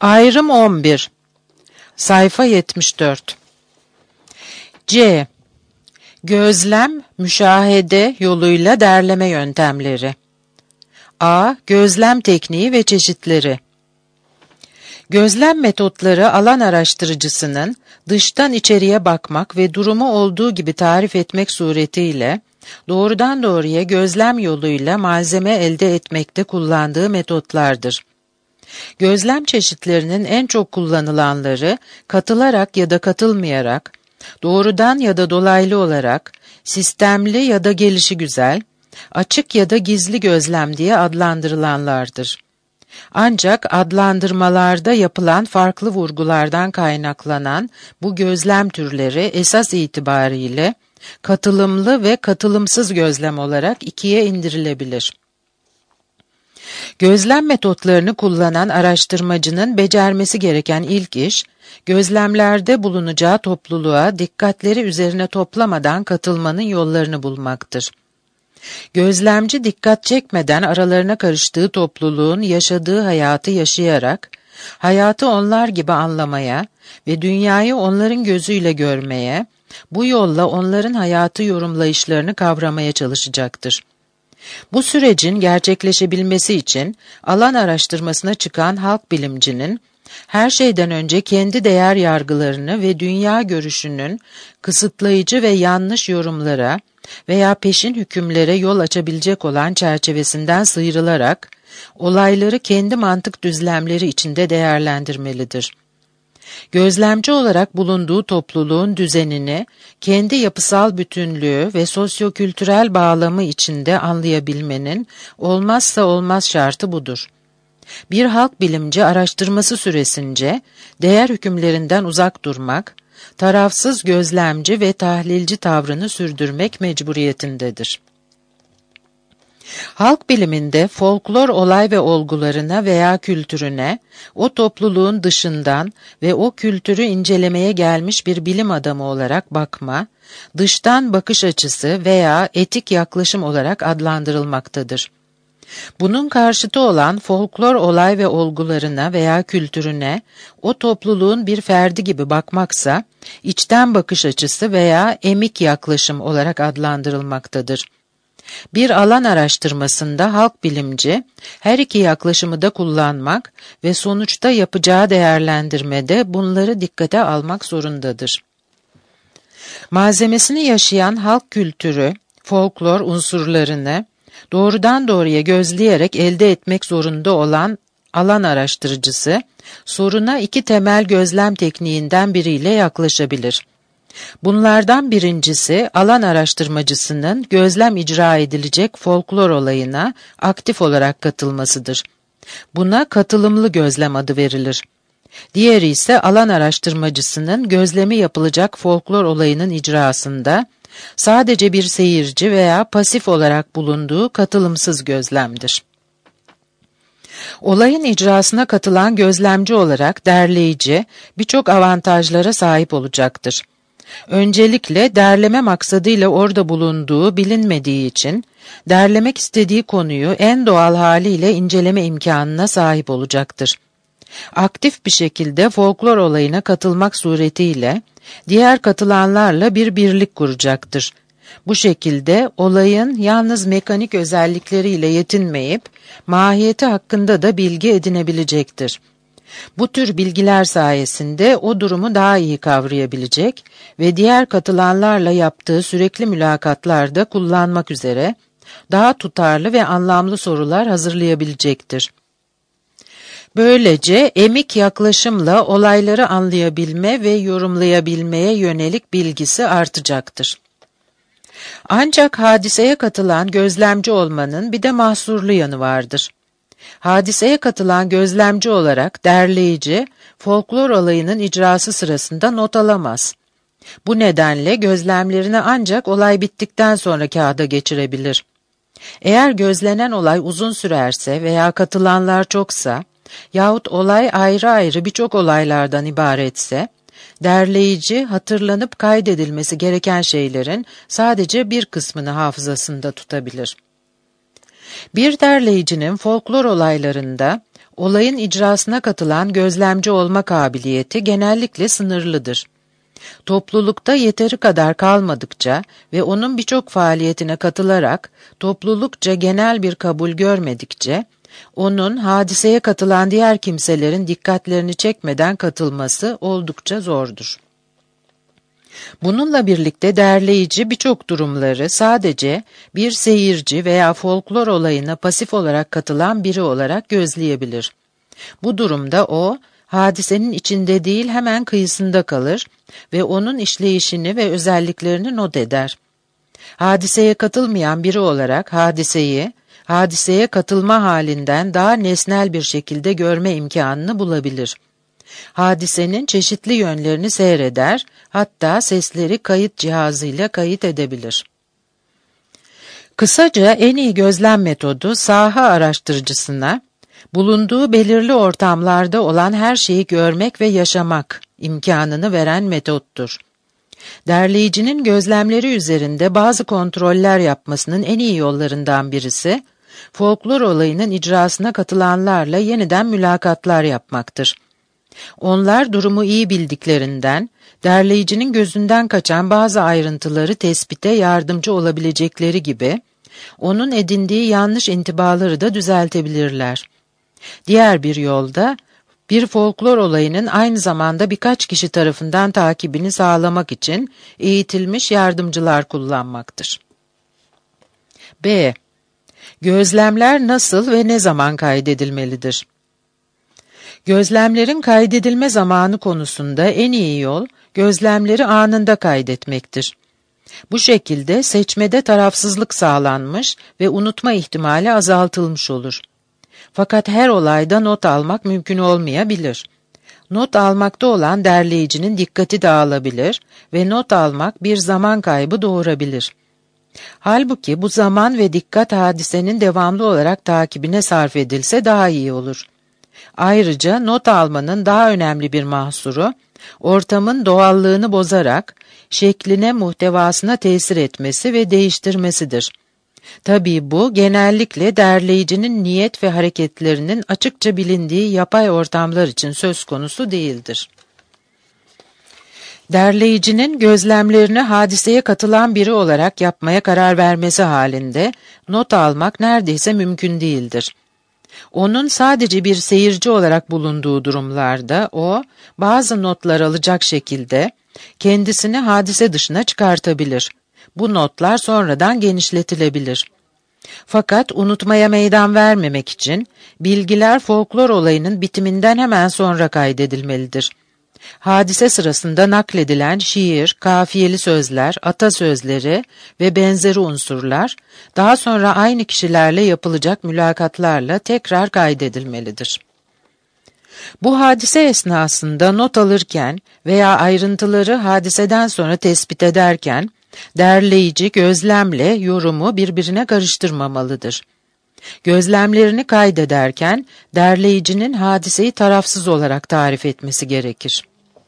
Ayrım 11. Sayfa 74. C. Gözlem, müşahede yoluyla derleme yöntemleri. A. Gözlem tekniği ve çeşitleri. Gözlem metotları alan araştırıcısının dıştan içeriye bakmak ve durumu olduğu gibi tarif etmek suretiyle doğrudan doğruya gözlem yoluyla malzeme elde etmekte kullandığı metotlardır. Gözlem çeşitlerinin en çok kullanılanları katılarak ya da katılmayarak, doğrudan ya da dolaylı olarak, sistemli ya da gelişigüzel, açık ya da gizli gözlem diye adlandırılanlardır. Ancak adlandırmalarda yapılan farklı vurgulardan kaynaklanan bu gözlem türleri esas itibariyle katılımlı ve katılımsız gözlem olarak ikiye indirilebilir. Gözlem metotlarını kullanan araştırmacının becermesi gereken ilk iş, gözlemlerde bulunacağı topluluğa dikkatleri üzerine toplamadan katılmanın yollarını bulmaktır. Gözlemci dikkat çekmeden aralarına karıştığı topluluğun yaşadığı hayatı yaşayarak, hayatı onlar gibi anlamaya ve dünyayı onların gözüyle görmeye, bu yolla onların hayatı yorumlayışlarını kavramaya çalışacaktır. Bu sürecin gerçekleşebilmesi için alan araştırmasına çıkan halk bilimcinin, her şeyden önce kendi değer yargılarını ve dünya görüşünün kısıtlayıcı ve yanlış yorumlara veya peşin hükümlere yol açabilecek olan çerçevesinden sıyrılarak, olayları kendi mantık düzlemleri içinde değerlendirmelidir. Gözlemci olarak bulunduğu topluluğun düzenini, kendi yapısal bütünlüğü ve sosyokültürel bağlamı içinde anlayabilmenin olmazsa olmaz şartı budur. Bir halk bilimci araştırması süresince değer hükümlerinden uzak durmak, tarafsız gözlemci ve tahlilci tavrını sürdürmek mecburiyetindedir. Halk biliminde folklor olay ve olgularına veya kültürüne, o topluluğun dışından ve o kültürü incelemeye gelmiş bir bilim adamı olarak bakma, dıştan bakış açısı veya etik yaklaşım olarak adlandırılmaktadır. Bunun karşıtı olan folklor olay ve olgularına veya kültürüne, o topluluğun bir ferdi gibi bakmaksa, içten bakış açısı veya emik yaklaşım olarak adlandırılmaktadır. Bir alan araştırmasında halk bilimci, her iki yaklaşımı da kullanmak ve sonuçta yapacağı değerlendirmede bunları dikkate almak zorundadır. Malzemesini yaşayan halk kültürü, folklor unsurlarını doğrudan doğruya gözleyerek elde etmek zorunda olan alan araştırıcısı, soruna iki temel gözlem tekniğinden biriyle yaklaşabilir. Bunlardan birincisi, alan araştırmacısının gözlem icra edilecek folklor olayına aktif olarak katılmasıdır. Buna katılımlı gözlem adı verilir. Diğeri ise alan araştırmacısının gözlemi yapılacak folklor olayının icrasında sadece bir seyirci veya pasif olarak bulunduğu katılımsız gözlemdir. Olayın icrasına katılan gözlemci olarak derleyici birçok avantajlara sahip olacaktır. Öncelikle derleme maksadıyla orada bulunduğu bilinmediği için, derlemek istediği konuyu en doğal haliyle inceleme imkanına sahip olacaktır. Aktif bir şekilde folklor olayına katılmak suretiyle, diğer katılanlarla bir birlik kuracaktır. Bu şekilde olayın yalnız mekanik özellikleriyle yetinmeyip, mahiyeti hakkında da bilgi edinebilecektir. Bu tür bilgiler sayesinde o durumu daha iyi kavrayabilecek ve diğer katılanlarla yaptığı sürekli mülakatlarda kullanmak üzere daha tutarlı ve anlamlı sorular hazırlayabilecektir. Böylece emik yaklaşımla olayları anlayabilme ve yorumlayabilmeye yönelik bilgisi artacaktır. Ancak hadiseye katılan gözlemci olmanın bir de mahsurlu yanı vardır. Hadiseye katılan gözlemci olarak derleyici, folklor olayının icrası sırasında not alamaz. Bu nedenle gözlemlerini ancak olay bittikten sonra kağıda geçirebilir. Eğer gözlenen olay uzun sürerse veya katılanlar çoksa yahut olay ayrı ayrı birçok olaylardan ibaretse, derleyici hatırlanıp kaydedilmesi gereken şeylerin sadece bir kısmını hafızasında tutabilir. Bir derleyicinin folklor olaylarında olayın icrasına katılan gözlemci olma kabiliyeti genellikle sınırlıdır. Toplulukta yeteri kadar kalmadıkça ve onun birçok faaliyetine katılarak toplulukça genel bir kabul görmedikçe, onun hadiseye katılan diğer kimselerin dikkatlerini çekmeden katılması oldukça zordur. Bununla birlikte derleyici birçok durumları sadece bir seyirci veya folklor olayına pasif olarak katılan biri olarak gözleyebilir. Bu durumda o, hadisenin içinde değil hemen kıyısında kalır ve onun işleyişini ve özelliklerini not eder. Hadiseye katılmayan biri olarak hadiseye katılma halinden daha nesnel bir şekilde görme imkanını bulabilir. Hadisenin çeşitli yönlerini seyreder, hatta sesleri kayıt cihazıyla kayıt edebilir. Kısaca en iyi gözlem metodu saha araştırıcısına, bulunduğu belirli ortamlarda olan her şeyi görmek ve yaşamak imkanını veren metottur. Derleyicinin gözlemleri üzerinde bazı kontroller yapmasının en iyi yollarından birisi, folklor olayının icrasına katılanlarla yeniden mülakatlar yapmaktır. Onlar durumu iyi bildiklerinden, derleyicinin gözünden kaçan bazı ayrıntıları tespite yardımcı olabilecekleri gibi, onun edindiği yanlış intibaları da düzeltebilirler. Diğer bir yolda, bir folklor olayının aynı zamanda birkaç kişi tarafından takibini sağlamak için eğitilmiş yardımcılar kullanmaktır. B. Gözlemler nasıl ve ne zaman kaydedilmelidir? Gözlemlerin kaydedilme zamanı konusunda en iyi yol, gözlemleri anında kaydetmektir. Bu şekilde seçmede tarafsızlık sağlanmış ve unutma ihtimali azaltılmış olur. Fakat her olayda not almak mümkün olmayabilir. Not almakta olan derleyicinin dikkati dağılabilir ve not almak bir zaman kaybı doğurabilir. Halbuki bu zaman ve dikkat hadisenin devamlı olarak takibine sarf edilse daha iyi olur. Ayrıca not almanın daha önemli bir mahsuru, ortamın doğallığını bozarak şekline, muhtevasına tesir etmesi ve değiştirmesidir. Tabii bu genellikle derleyicinin niyet ve hareketlerinin açıkça bilindiği yapay ortamlar için söz konusu değildir. Derleyicinin gözlemlerini hadiseye katılan biri olarak yapmaya karar vermesi halinde not almak neredeyse mümkün değildir. Onun sadece bir seyirci olarak bulunduğu durumlarda o, bazı notlar alacak şekilde kendisini hadise dışına çıkartabilir. Bu notlar sonradan genişletilebilir. Fakat unutmaya meydan vermemek için bilgiler folklor olayının bitiminden hemen sonra kaydedilmelidir. Hadise sırasında nakledilen şiir, kafiyeli sözler, atasözleri ve benzeri unsurlar, daha sonra aynı kişilerle yapılacak mülakatlarla tekrar kaydedilmelidir. Bu hadise esnasında not alırken veya ayrıntıları hadiseden sonra tespit ederken, derleyici gözlemle yorumu birbirine karıştırmamalıdır. Gözlemlerini kaydederken, derleyicinin hadiseyi tarafsız olarak tarif etmesi gerekir.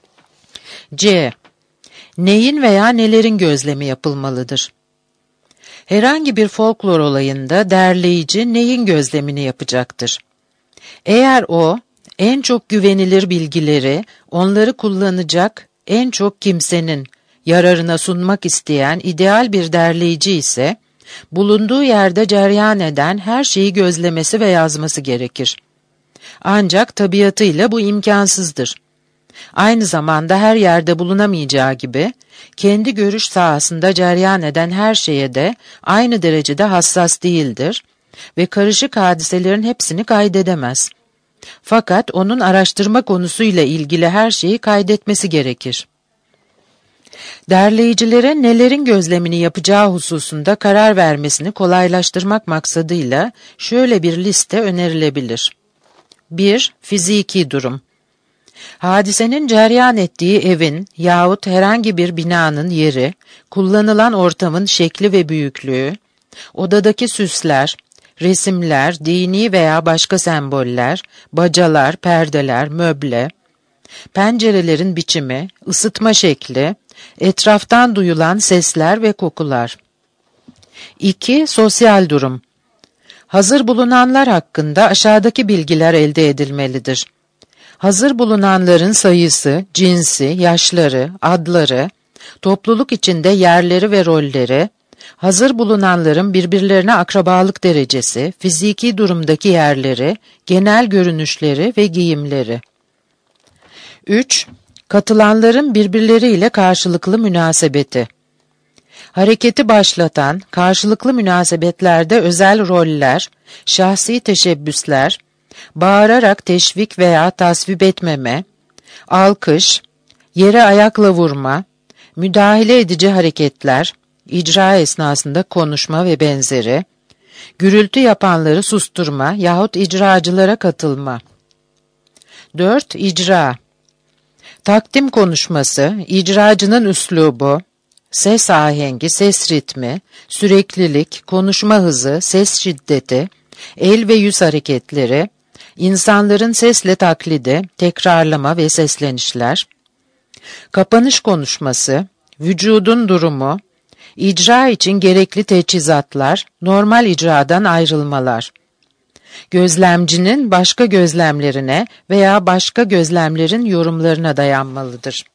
C. Neyin veya nelerin gözlemi yapılmalıdır? Herhangi bir folklor olayında derleyici neyin gözlemini yapacaktır? Eğer o, en çok güvenilir bilgileri, onları kullanacak en çok kimsenin yararına sunmak isteyen ideal bir derleyici ise, bulunduğu yerde cereyan eden her şeyi gözlemesi ve yazması gerekir. Ancak tabiatıyla bu imkansızdır. Aynı zamanda her yerde bulunamayacağı gibi, kendi görüş sahasında cereyan eden her şeye de aynı derecede hassas değildir ve karışık hadiselerin hepsini kaydedemez. Fakat onun araştırma konusuyla ilgili her şeyi kaydetmesi gerekir. Derleyicilere nelerin gözlemini yapacağı hususunda karar vermesini kolaylaştırmak maksadıyla şöyle bir liste önerilebilir. 1. Fiziki durum. Hadisenin cereyan ettiği evin yahut herhangi bir binanın yeri, kullanılan ortamın şekli ve büyüklüğü, odadaki süsler, resimler, dini veya başka semboller, bacalar, perdeler, möble, pencerelerin biçimi, ısıtma şekli, etraftan duyulan sesler ve kokular. 2. Sosyal durum. Hazır bulunanlar hakkında aşağıdaki bilgiler elde edilmelidir. Hazır bulunanların sayısı, cinsi, yaşları, adları, topluluk içinde yerleri ve rolleri, hazır bulunanların birbirlerine akrabalık derecesi, fiziki durumdaki yerleri, genel görünüşleri ve giyimleri. 3. Katılanların birbirleriyle karşılıklı münasebeti. Hareketi başlatan, karşılıklı münasebetlerde özel roller, şahsi teşebbüsler, bağırarak teşvik veya tasvip etmeme, alkış, yere ayakla vurma, müdahale edici hareketler, icra esnasında konuşma ve benzeri, gürültü yapanları susturma yahut icracılara katılma. 4. İcra. Takdim konuşması, icracının üslubu, ses ahengi, ses ritmi, süreklilik, konuşma hızı, ses şiddeti, el ve yüz hareketleri, insanların sesle taklidi, tekrarlama ve seslenişler, kapanış konuşması, vücudun durumu, icra için gerekli teçhizatlar, normal icradan ayrılmalar. Gözlemcinin başka gözlemlerine veya başka gözlemlerin yorumlarına dayanmalıdır.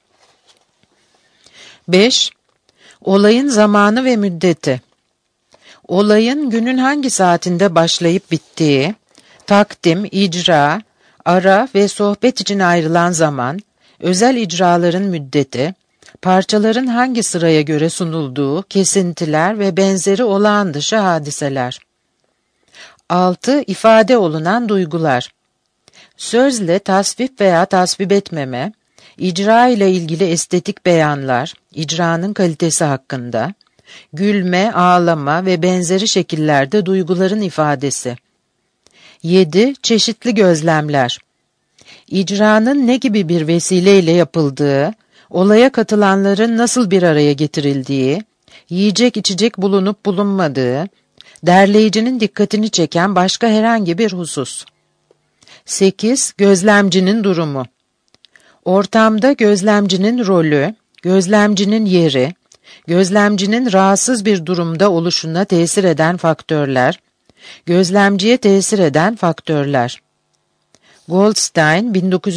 5. Olayın zamanı ve müddeti. Olayın günün hangi saatinde başlayıp bittiği, takdim, icra, ara ve sohbet için ayrılan zaman, özel icraların müddeti, parçaların hangi sıraya göre sunulduğu, kesintiler ve benzeri olağan dışı hadiseler. 6. İfade olunan duygular. Sözle tasvip veya tasvip etmeme, icra ile ilgili estetik beyanlar, icranın kalitesi hakkında, gülme, ağlama ve benzeri şekillerde duyguların ifadesi. 7. Çeşitli gözlemler. İcranın ne gibi bir vesileyle yapıldığı, olaya katılanların nasıl bir araya getirildiği, yiyecek içecek bulunup bulunmadığı, derleyicinin dikkatini çeken başka herhangi bir husus. 8. Gözlemcinin durumu. Ortamda gözlemcinin rolü, gözlemcinin yeri, gözlemcinin rahatsız bir durumda oluşuna tesir eden faktörler, gözlemciye tesir eden faktörler. Goldstein,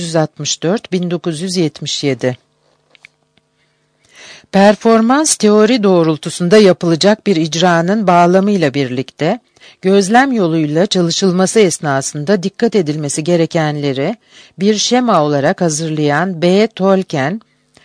1964-1977. Performans teori doğrultusunda yapılacak bir icranın bağlamıyla birlikte, gözlem yoluyla çalışılması esnasında dikkat edilmesi gerekenleri bir şema olarak hazırlayan B. Tolkien,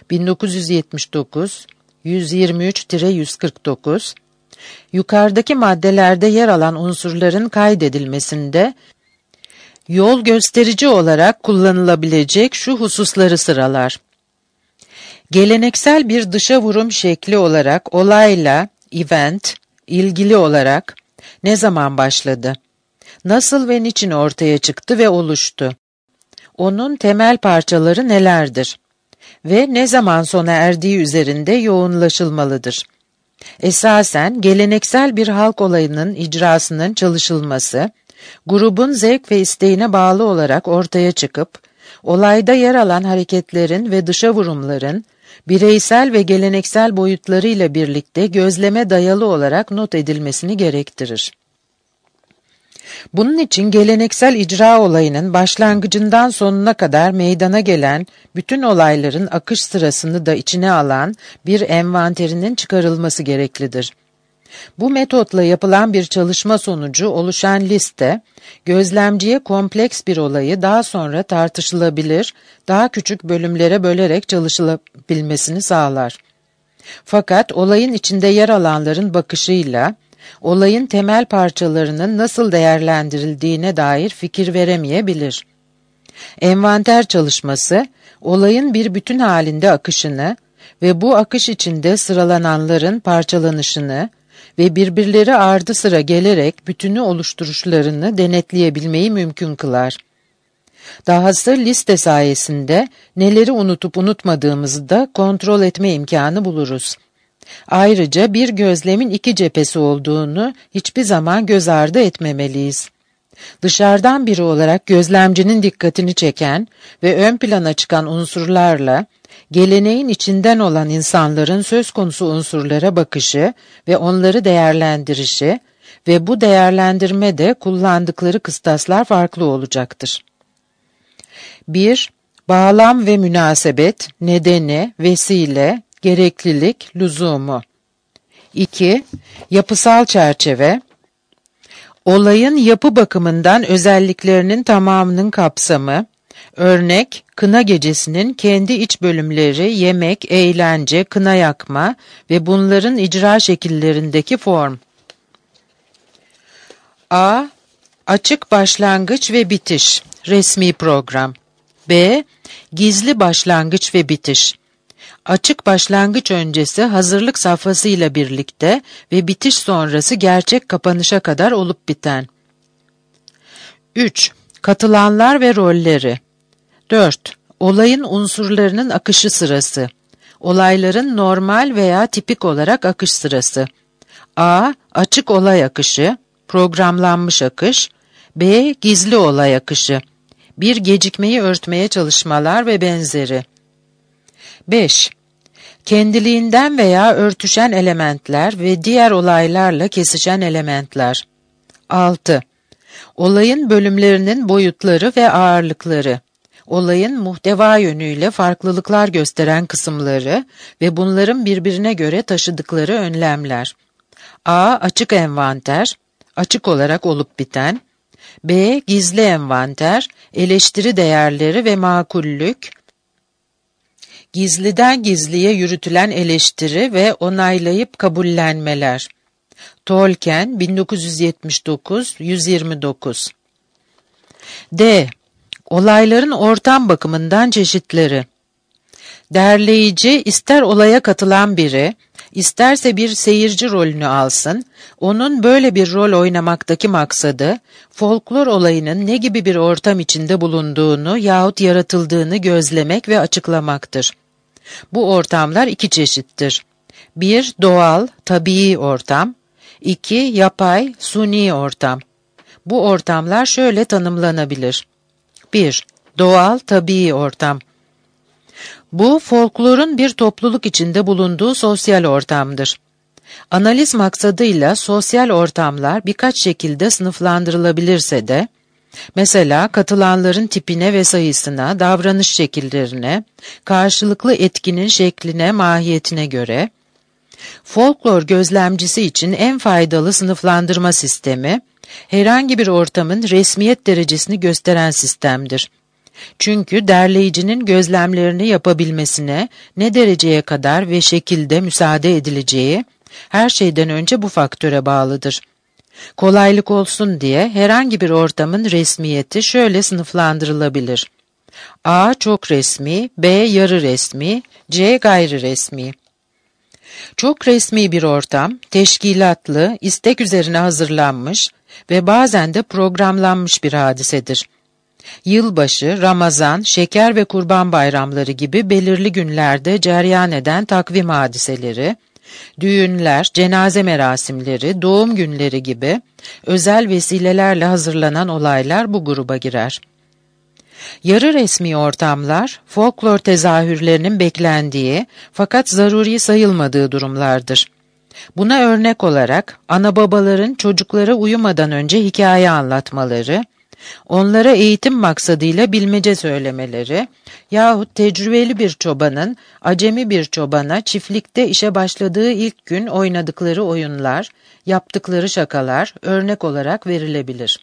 1979, 123-149, yukarıdaki maddelerde yer alan unsurların kaydedilmesinde yol gösterici olarak kullanılabilecek şu hususları sıralar. Geleneksel bir dışa vurum şekli olarak olayla, event, ilgili olarak ne zaman başladı? Nasıl ve niçin ortaya çıktı ve oluştu? Onun temel parçaları nelerdir? Ve ne zaman sona erdiği üzerinde yoğunlaşılmalıdır. Esasen geleneksel bir halk olayının icrasının çalışılması, grubun zevk ve isteğine bağlı olarak ortaya çıkıp, olayda yer alan hareketlerin ve dışa vurumların, bireysel ve geleneksel boyutlarıyla birlikte gözleme dayalı olarak not edilmesini gerektirir. Bunun için geleneksel icra olayının başlangıcından sonuna kadar meydana gelen bütün olayların akış sırasını da içine alan bir envanterinin çıkarılması gereklidir. Bu metotla yapılan bir çalışma sonucu oluşan liste, gözlemciye kompleks bir olayı daha sonra tartışılabilir, daha küçük bölümlere bölerek çalışılabilmesini sağlar. Fakat olayın içinde yer alanların bakışıyla, olayın temel parçalarının nasıl değerlendirildiğine dair fikir veremeyebilir. Envanter çalışması, olayın bir bütün halinde akışını ve bu akış içinde sıralananların parçalanışını ve birbirleri ardı sıra gelerek bütünü oluşturuşlarını denetleyebilmeyi mümkün kılar. Dahası liste sayesinde neleri unutup unutmadığımızı da kontrol etme imkanı buluruz. Ayrıca bir gözlemin iki cephesi olduğunu hiçbir zaman göz ardı etmemeliyiz. Dışarıdan biri olarak gözlemcinin dikkatini çeken ve ön plana çıkan unsurlarla, geleneğin içinden olan insanların söz konusu unsurlara bakışı ve onları değerlendirişi ve bu değerlendirmede kullandıkları kıstaslar farklı olacaktır. 1. Bağlam ve münasebet, nedeni, vesile, gereklilik, lüzumu. 2. Yapısal çerçeve, olayın yapı bakımından özelliklerinin tamamının kapsamı, örnek, kına gecesinin kendi iç bölümleri, yemek, eğlence, kına yakma ve bunların icra şekillerindeki form. A. Açık başlangıç ve bitiş, resmi program. B. Gizli başlangıç ve bitiş. Açık başlangıç öncesi hazırlık safhasıyla birlikte ve bitiş sonrası gerçek kapanışa kadar olup biten. 3. Katılanlar ve rolleri. 4. Olayın unsurlarının akışı sırası. Olayların normal veya tipik olarak akış sırası. A. Açık olay akışı, programlanmış akış. B. Gizli olay akışı. Bir gecikmeyi örtmeye çalışmalar ve benzeri. 5. Kendiliğinden veya örtüşen elementler ve diğer olaylarla kesişen elementler. 6. Olayın bölümlerinin boyutları ve ağırlıkları. Olayın muhteva yönüyle farklılıklar gösteren kısımları ve bunların birbirine göre taşıdıkları önlemler. A. Açık envanter, açık olarak olup biten. B. Gizli envanter, eleştiri değerleri ve makullük. Gizliden gizliye yürütülen eleştiri ve onaylayıp kabullenmeler. Tolkien, 1979, 129. D. Olayların ortam bakımından çeşitleri. Derleyici, ister olaya katılan biri, isterse bir seyirci rolünü alsın, onun böyle bir rol oynamaktaki maksadı, folklor olayının ne gibi bir ortam içinde bulunduğunu yahut yaratıldığını gözlemek ve açıklamaktır. Bu ortamlar iki çeşittir. 1. Doğal, tabii ortam. 2. Yapay, suni ortam. Bu ortamlar şöyle tanımlanabilir. 1. Doğal, tabii ortam. Bu, folklorun bir topluluk içinde bulunduğu sosyal ortamdır. Analiz maksadıyla sosyal ortamlar birkaç şekilde sınıflandırılabilirse de, mesela katılanların tipine ve sayısına, davranış şekillerine, karşılıklı etkinin şekline, mahiyetine göre, folklor gözlemcisi için en faydalı sınıflandırma sistemi, herhangi bir ortamın resmiyet derecesini gösteren sistemdir. Çünkü derleyicinin gözlemlerini yapabilmesine ne dereceye kadar ve şekilde müsaade edileceği, her şeyden önce bu faktöre bağlıdır. Kolaylık olsun diye herhangi bir ortamın resmiyeti şöyle sınıflandırılabilir. A. Çok resmi, B. Yarı resmi, C. Gayri resmi. Çok resmi bir ortam, teşkilatlı, istek üzerine hazırlanmış ve bazen de programlanmış bir hadisedir. Yılbaşı, Ramazan, şeker ve kurban bayramları gibi belirli günlerde cereyan eden takvim hadiseleri, düğünler, cenaze merasimleri, doğum günleri gibi özel vesilelerle hazırlanan olaylar bu gruba girer. Yarı resmi ortamlar, folklor tezahürlerinin beklendiği fakat zaruri sayılmadığı durumlardır. Buna örnek olarak ana babaların çocuklara uyumadan önce hikaye anlatmaları, onlara eğitim maksadıyla bilmece söylemeleri yahut tecrübeli bir çobanın acemi bir çobana çiftlikte işe başladığı ilk gün oynadıkları oyunlar, yaptıkları şakalar örnek olarak verilebilir.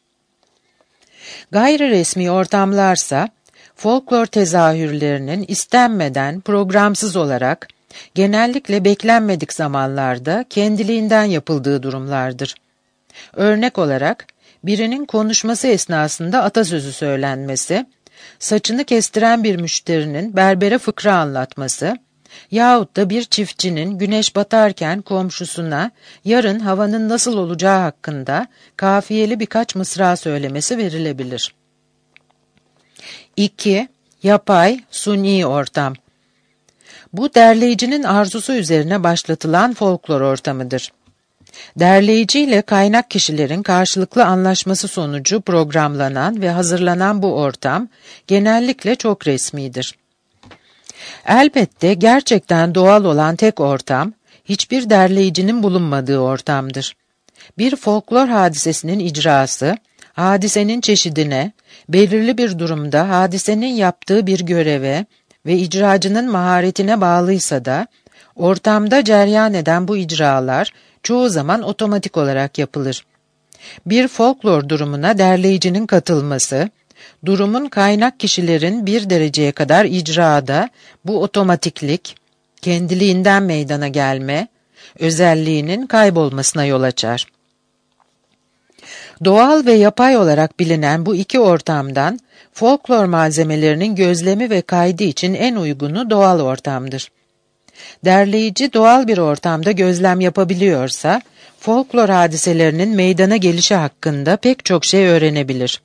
Gayri resmi ortamlarsa, folklor tezahürlerinin istenmeden, programsız olarak, genellikle beklenmedik zamanlarda kendiliğinden yapıldığı durumlardır. Örnek olarak, birinin konuşması esnasında atasözü söylenmesi, saçını kestiren bir müşterinin berbere fıkra anlatması yahut da bir çiftçinin güneş batarken komşusuna yarın havanın nasıl olacağı hakkında kafiyeli birkaç mısra söylemesi verilebilir. 2. Yapay, suni ortam. Bu derleyicinin arzusu üzerine başlatılan folklor ortamıdır. Derleyici ile kaynak kişilerin karşılıklı anlaşması sonucu programlanan ve hazırlanan bu ortam genellikle çok resmidir. Elbette gerçekten doğal olan tek ortam, hiçbir derleyicinin bulunmadığı ortamdır. Bir folklor hadisesinin icrası, hadisenin çeşidine, belirli bir durumda hadisenin yaptığı bir göreve ve icracının maharetine bağlıysa da, ortamda cereyan eden bu icralar çoğu zaman otomatik olarak yapılır. Bir folklor durumuna derleyicinin katılması, durumun kaynak kişilerin bir dereceye kadar icrada bu otomatiklik, kendiliğinden meydana gelme, özelliğinin kaybolmasına yol açar. Doğal ve yapay olarak bilinen bu iki ortamdan, folklor malzemelerinin gözlemi ve kaydı için en uygunu doğal ortamdır. Derleyici doğal bir ortamda gözlem yapabiliyorsa, folklor hadiselerinin meydana gelişi hakkında pek çok şey öğrenebilir.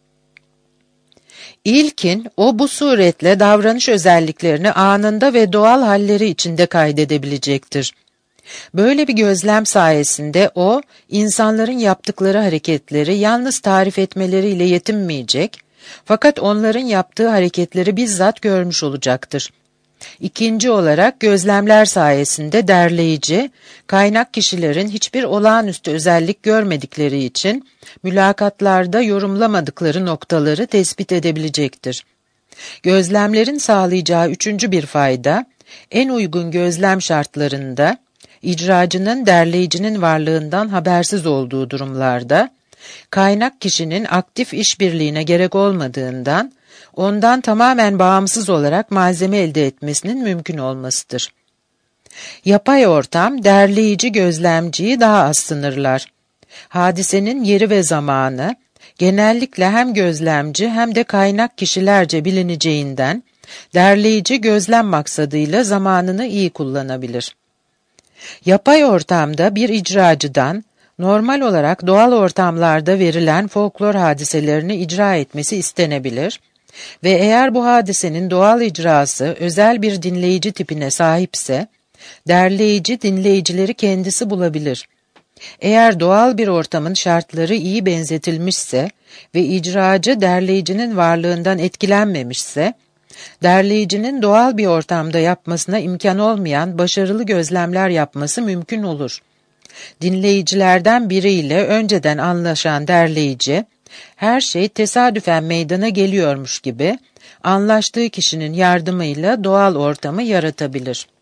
İlkin, o bu suretle davranış özelliklerini anında ve doğal halleri içinde kaydedebilecektir. Böyle bir gözlem sayesinde o, insanların yaptıkları hareketleri yalnız tarif etmeleriyle yetinmeyecek, fakat onların yaptığı hareketleri bizzat görmüş olacaktır. İkinci olarak gözlemler sayesinde derleyici, kaynak kişilerin hiçbir olağanüstü özellik görmedikleri için mülakatlarda yorumlamadıkları noktaları tespit edebilecektir. Gözlemlerin sağlayacağı üçüncü bir fayda, en uygun gözlem şartlarında, icracının derleyicinin varlığından habersiz olduğu durumlarda, kaynak kişinin aktif işbirliğine gerek olmadığından, ondan tamamen bağımsız olarak malzeme elde etmesinin mümkün olmasıdır. Yapay ortam, derleyici gözlemciyi daha az sınırlar. Hadisenin yeri ve zamanı, genellikle hem gözlemci hem de kaynak kişilerce bilineceğinden, derleyici gözlem maksadıyla zamanını iyi kullanabilir. Yapay ortamda bir icracıdan, normal olarak doğal ortamlarda verilen folklor hadiselerini icra etmesi istenebilir ve eğer bu hadisenin doğal icrası özel bir dinleyici tipine sahipse, derleyici dinleyicileri kendisi bulabilir. Eğer doğal bir ortamın şartları iyi benzetilmişse ve icracı derleyicinin varlığından etkilenmemişse, derleyicinin doğal bir ortamda yapmasına imkan olmayan başarılı gözlemler yapması mümkün olur. Dinleyicilerden biriyle önceden anlaşan derleyici, her şey tesadüfen meydana geliyormuş gibi, anlaştığı kişinin yardımıyla doğal ortamı yaratabilir.